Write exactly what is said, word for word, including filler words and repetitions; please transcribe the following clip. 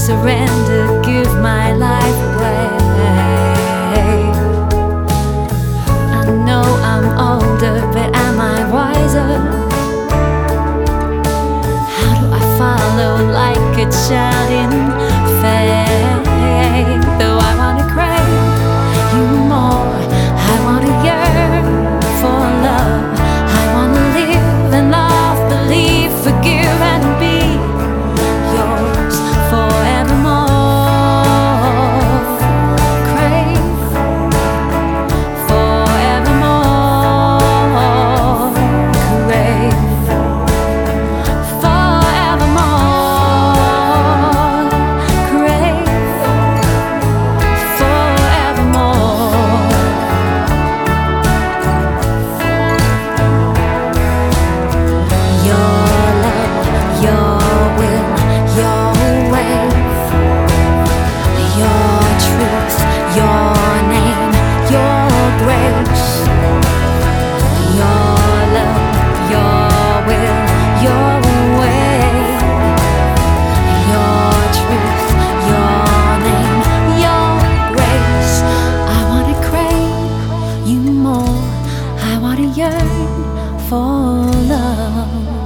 surrender, give my life away. I know I'm older, but am I wiser? How do I follow like a child in faith? Though I wanna crave you more, I wanna yearn for love. I wanna live and love, believe, forgive and be yours forevermore. Crave forevermore. Crave forevermore. Crave forevermore. Your love, your will, your way, your truth, your name, your grace. Your love, your will, your way, your truth, your name, your grace. I wanna crave you more, I wanna yearn for love.